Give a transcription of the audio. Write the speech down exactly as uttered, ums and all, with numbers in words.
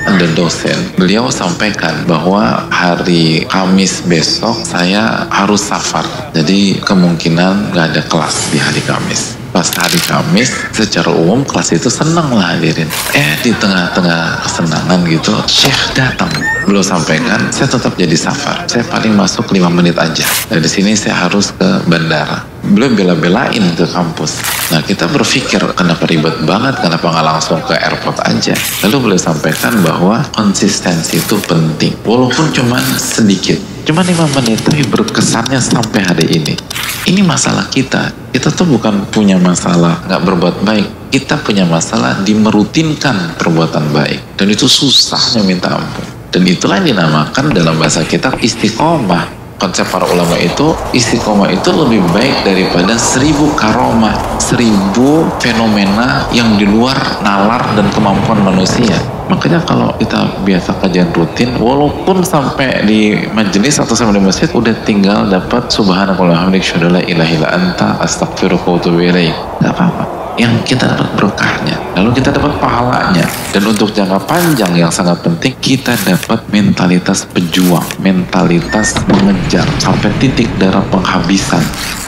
ada dosen, beliau sampaikan bahwa hari Kamis besok saya harus safar, jadi kemungkinan gak ada kelas di hari Kamis. Pas hari Kamis, secara umum kelas itu senang lah hadirin. Eh di tengah-tengah kesenangan gitu, Syekh datang. Beliau sampaikan, saya tetap jadi safar. Saya paling masuk lima menit aja. Dari sini saya harus ke bandara. Beliau bela-belain ke kampus. Nah kita berpikir, kenapa ribet banget, kenapa nggak langsung ke airport aja. Lalu beliau sampaikan bahwa konsistensi itu penting. Walaupun cuma sedikit. Cuma lima menit, tapi berkesannya sampai hari ini. Ini masalah kita. Kita tuh bukan punya masalah nggak berbuat baik. Kita punya masalah di merutinkan perbuatan baik. Dan itu susahnya minta ampun. Dan itulah yang dinamakan dalam bahasa kita istiqomah. Konsep para ulama itu, istiqomah itu lebih baik daripada seribu karomah, seribu fenomena yang di luar nalar dan kemampuan manusia. Makanya kalau kita biasa kajian rutin, walaupun sampai di majelis atau sampai di masjid, udah tinggal dapat subhanakallahumma wa bihamdika asyhadu an la ilaha illa anta astaghfiruka wa atubu ilaik. Gak apa-apa. Yang kita dapat berkahnya, lalu kita dapat pahalanya. Dan untuk jangka panjang yang sangat penting, kita dapat mentalitas pejuang, mentalitas mengejar sampai titik darah penghabisan.